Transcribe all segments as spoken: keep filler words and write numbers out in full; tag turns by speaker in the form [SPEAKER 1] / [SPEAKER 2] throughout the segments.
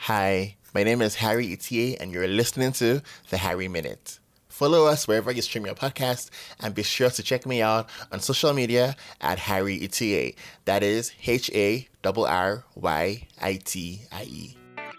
[SPEAKER 1] Hi, my name is Harry Itier, and you're listening to The Harry Minute. Follow us wherever you stream your podcast, and be sure to check me out on social media at Harry Itier. That is H A R R Y I T I E.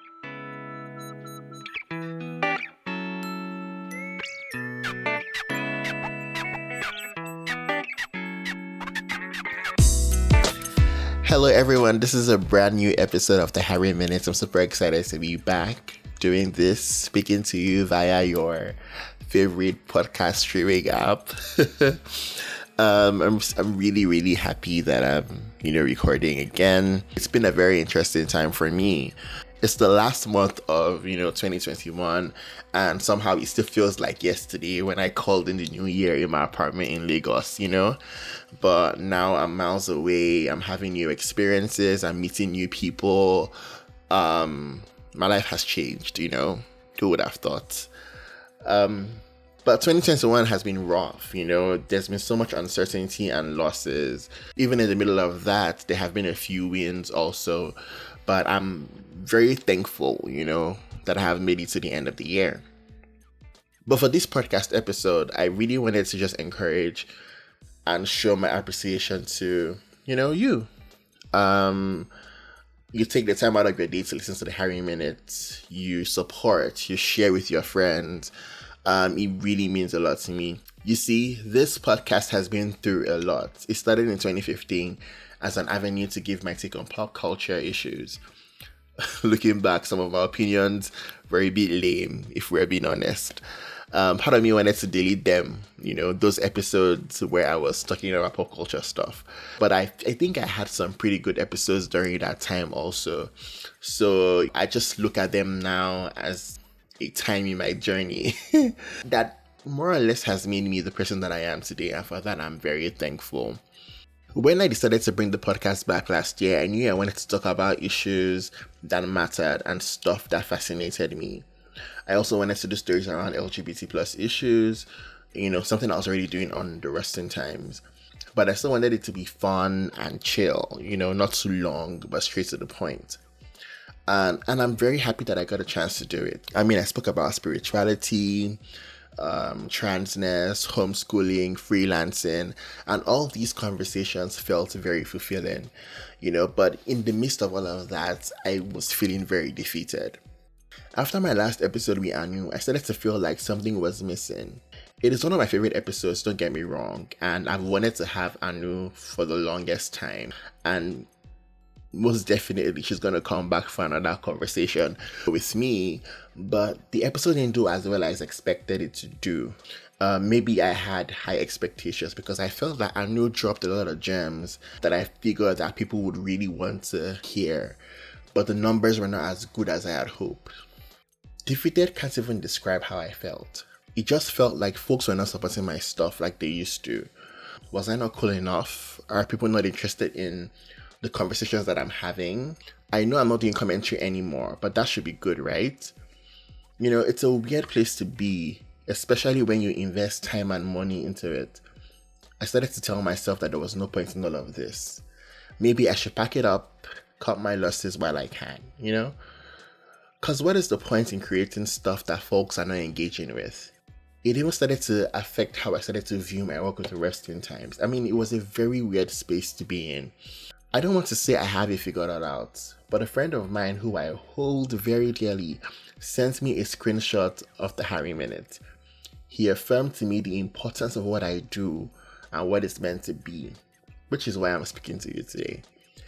[SPEAKER 1] Hello everyone, this is a brand new episode of The Harry Minute. I'm super excited to be back doing this, speaking to you via your favorite podcast streaming app. um, I'm, I'm really, really happy that I'm, you know, recording again. It's been a very interesting time for me. It's the last month of, you know, twenty twenty-one, and somehow it still feels like yesterday when I called in the new year in my apartment in Lagos, you know? But now I'm miles away, I'm having new experiences, I'm meeting new people. Um, my life has changed, you know? Who would have thought? Um, but twenty twenty-one has been rough, you know? There's been so much uncertainty and losses. Even in the middle of that, there have been a few wins also. But I'm very thankful, you know, that I have made it to the end of the year. But for this podcast episode, I really wanted to just encourage and show my appreciation to, you know, you. Um, you take the time out of your day to listen to the Harry Minute. You support, you share with your friends. Um, it really means a lot to me. You see, this podcast has been through a lot. It started in twenty fifteen as an avenue to give my take on pop culture issues. Looking back, some of my opinions were a bit lame, if we're being honest. Um, part of me wanted to delete them, you know, those episodes where I was talking about pop culture stuff. But I, I think I had some pretty good episodes during that time also. So I just look at them now as a time in my journey that more or less has made me the person that I am today. And for that, I'm very thankful. When I decided to bring the podcast back last year, I knew I wanted to talk about issues that mattered and stuff that fascinated me. I also wanted to do stories around L G B T plus issues, you know, something I was already doing on the Resting Times. But I still wanted it to be fun and chill, you know, not too long, but straight to the point. And, and I'm very happy that I got a chance to do it. I mean, I spoke about spirituality, um, transness, homeschooling, freelancing, and all these conversations felt very fulfilling, you know, but in the midst of all of that, I was feeling very defeated. After my last episode with Anu, I started to feel like something was missing. It is one of my favorite episodes, don't get me wrong, and I've wanted to have Anu for the longest time, and most definitely she's going to come back for another conversation with me, but the episode didn't do as well as expected it to do. Uh, maybe I had high expectations because I felt that Anu dropped a lot of gems that I figured that people would really want to hear, but the numbers were not as good as I had hoped. Defeated can't even describe how I felt. It just felt like folks were not supporting my stuff like they used to. Was I not cool enough? Are people not interested in the conversations that I'm having? I know I'm not doing commentary anymore, but that should be good, right? You know, it's a weird place to be, especially when you invest time and money into it. I started to tell myself that there was no point in all of this. Maybe I should pack it up, cut my losses while I can, you know? Because what is the point in creating stuff that folks are not engaging with? It even started to affect how I started to view my work with the Resting Times. I mean, it was a very weird space to be in. I don't want to say I have it figured out, but a friend of mine who I hold very dearly sent me a screenshot of the Harry Minute. He affirmed to me the importance of what I do and what it's meant to be, which is why I'm speaking to you today.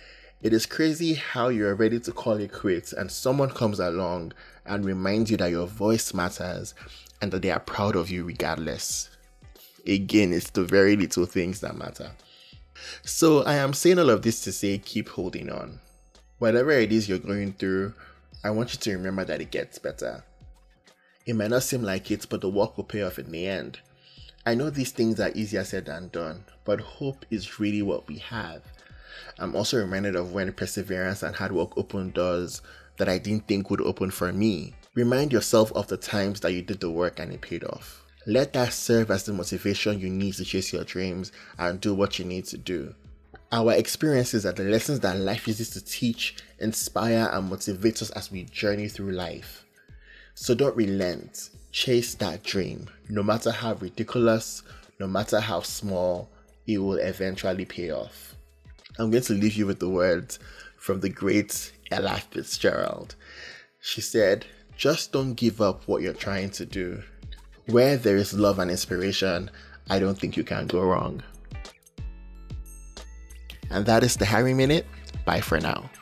[SPEAKER 1] It is crazy how you're ready to call it quits and someone comes along and reminds you that your voice matters and that they are proud of you regardless. Again, it's the very little things that matter. So I am saying all of this to say keep holding on. Whatever it is you're going through, I want you to remember that it gets better. It might not seem like it, but the work will pay off in the end. I know these things are easier said than done, but hope is really what we have. I'm also reminded of when perseverance and hard work opened doors that I didn't think would open for me. Remind yourself of the times that you did the work and it paid off. Let that serve as the motivation you need to chase your dreams and do what you need to do. Our experiences are the lessons that life uses to teach, inspire, and motivate us as we journey through life. So don't relent. Chase that dream. No matter how ridiculous, no matter how small, it will eventually pay off. I'm going to leave you with the words from the great Ella Fitzgerald. She said, "Just don't give up what you're trying to do. Where there is love and inspiration, I don't think you can go wrong." And that is the Harry Minute. Bye for now.